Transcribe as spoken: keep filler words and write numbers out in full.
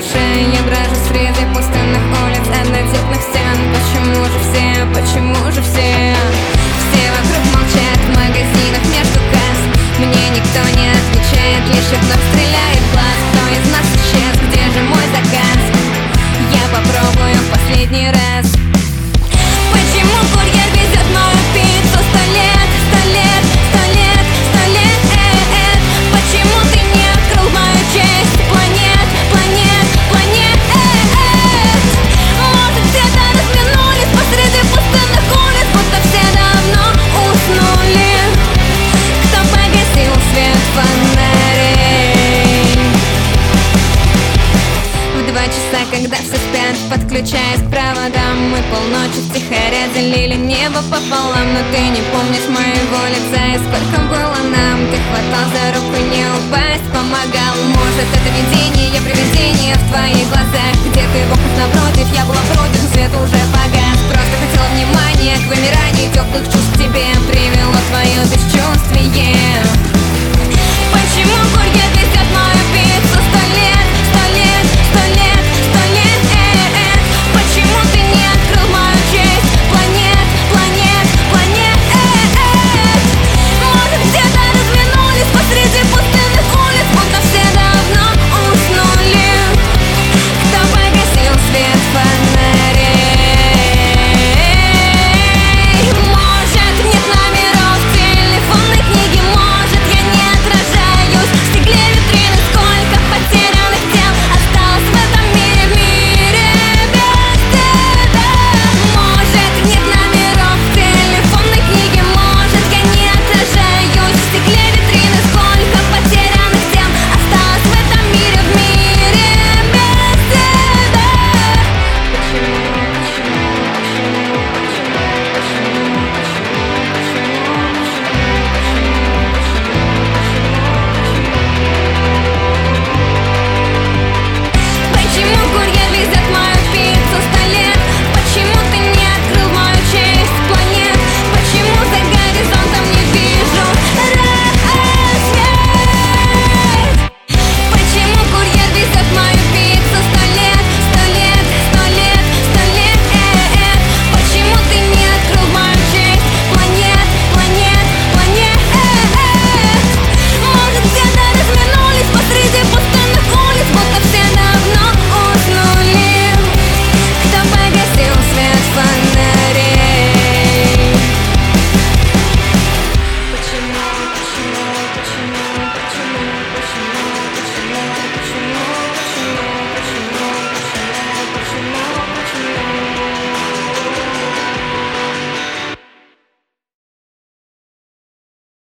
душе. Я брожу среди пустынных улиц, однотипных стен. Почему же все, почему же все? Все вокруг молчат, в магазинах между касс. Мне никто не отвечает, лишь вновь стреляет глаз. Кто из нас исчез, где же мой заказ? Я попробую в последний раз. Почему курьер везет мою пиццу сто лет, сто лет, сто лет, сто лет? Почему ты не открыл мою честь? Планет, планет, планет. Может, где-то развернулись посреди пустынных улиц, будто все давно уснули. Кто погасил свет фонарей? В два часа, когда все спят, подключаясь к проводам, мы полночи втихаря делили небо пополам. Но ты не помнишь моего лица и сколько было нам. Ты хватал за руку не упасть, помогал. Может, это видение, привидение в твоих глазах. Где ты в окнах напротив, я была против, но свет уже погас. Просто хотела внимания к вымиранию теплых чувств к тебе привело твое бесчувствие.